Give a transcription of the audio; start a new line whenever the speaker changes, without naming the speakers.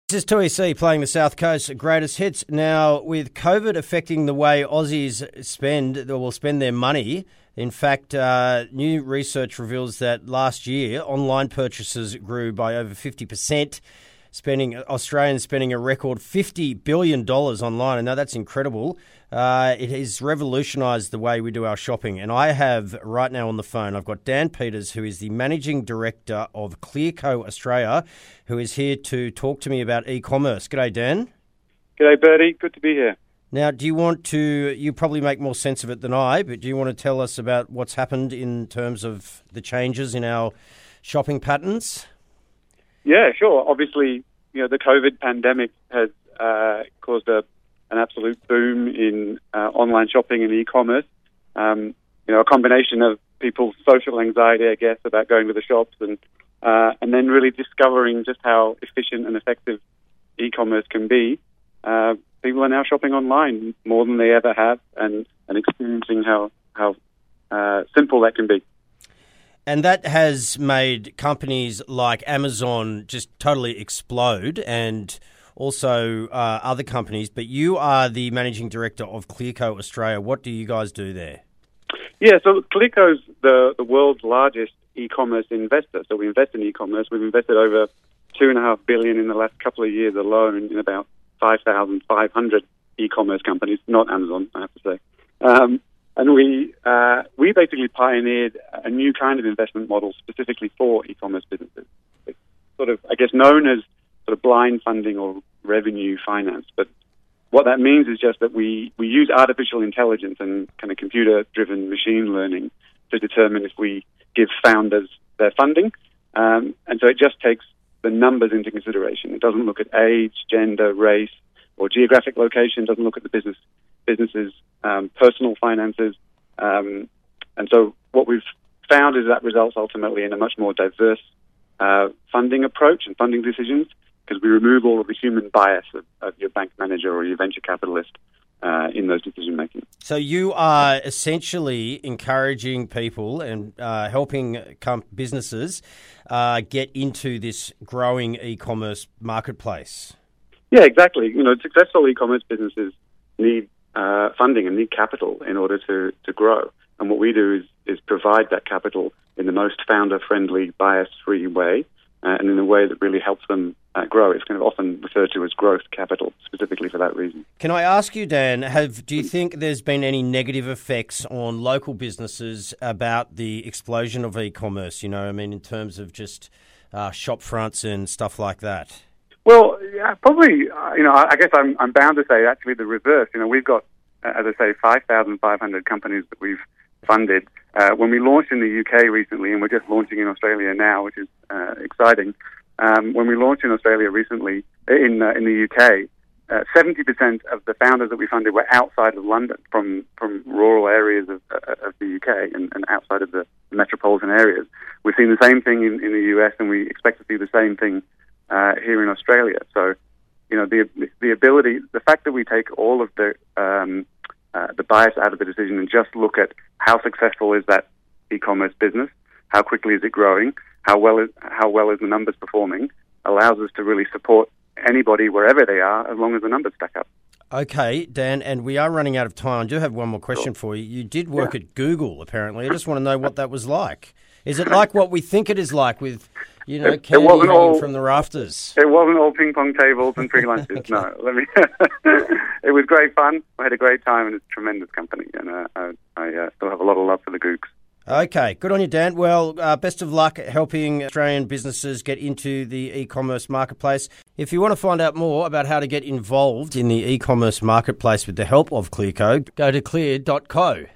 This is 2EC playing the South Coast greatest hits. Now, with COVID affecting the way Aussies spend their money, in fact, new research reveals that last year, online purchases grew by over 50%, Australians spending a record $50 billion online. I know that's incredible. It has revolutionised the way we do our shopping. And I have right now on the phone, I've got Dan Peters, who is the Managing Director of Clearco Australia, who is here to talk to me about e-commerce. G'day, Dan.
G'day, Bertie. Good to be here.
Now, you probably make more sense of it than I, but do you want to tell us about what's happened in terms of the changes in our shopping patterns?
Yeah, sure. Obviously, the COVID pandemic has caused an absolute boom in online shopping and e-commerce. A combination of people's social anxiety, I guess, about going to the shops and then really discovering just how efficient and effective e-commerce can be. People are now shopping online more than they ever have and experiencing how simple that can be.
And that has made companies like Amazon just totally explode, and also other companies. But you are the Managing Director of Clearco Australia. What do you guys do there?
Yeah, so Clearco's the world's largest e-commerce investor. So we invest in e-commerce. We've invested over $2.5 billion in the last couple of years alone in about 5,500 e-commerce companies, not Amazon, I have to say. And we basically pioneered a new kind of investment model specifically for e-commerce businesses. It's sort of, I guess, known as sort of blind funding or revenue finance. But what that means is just that we use artificial intelligence and kind of computer-driven machine learning to determine if we give founders their funding. And so it just takes the numbers into consideration. It doesn't look at age, gender, race, or geographic location. It doesn't look at the business's personal finances. And so what we've found is that results ultimately in a much more diverse funding approach and funding decisions, because we remove all of the human bias of your bank manager or your venture capitalist in those decision making. So
you are essentially encouraging people and helping businesses get into this growing e-commerce marketplace. Yeah,
exactly. Successful e-commerce businesses need funding and need capital in order to grow. And what we do is provide that capital in the most founder-friendly, bias-free way, and in a way that really helps them grow. It's kind of often referred to as growth capital, specifically for that reason.
Can I ask you, Dan, do you think there's been any negative effects on local businesses about the explosion of e-commerce, in terms of just shop fronts and stuff like that?
Well, yeah, probably, I guess I'm bound to say actually the reverse. We've got, as I say, 5,500 companies that we've funded. When we launched in the UK recently, and we're just launching in Australia now, which is exciting. When we launched in Australia recently, in the UK, 70% of the founders that we funded were outside of London, from rural areas of the UK and outside of the metropolitan areas. We've seen the same thing in the US, and we expect to see the same thing here in Australia. So, the ability, the fact that we take all of the bias out of the decision and just look at how successful is that e-commerce business, how quickly is it growing, how well is the numbers performing, allows us to really support anybody wherever they are, as long as the numbers stack up.
Okay, Dan, and we are running out of time. I do have one more question for you. You did work at Google, apparently. I just want to know what that was like. Is it like what we think it is like with, candy hanging from the rafters?
It wasn't all ping pong tables and free lunches. Okay. No, it was great fun. I had a great time, and it's a tremendous company, and I still have a lot of love for the Googs.
Okay, good on you, Dan. Well, best of luck helping Australian businesses get into the e-commerce marketplace. If you want to find out more about how to get involved in the e-commerce marketplace with the help of Clearco, go to clear.co.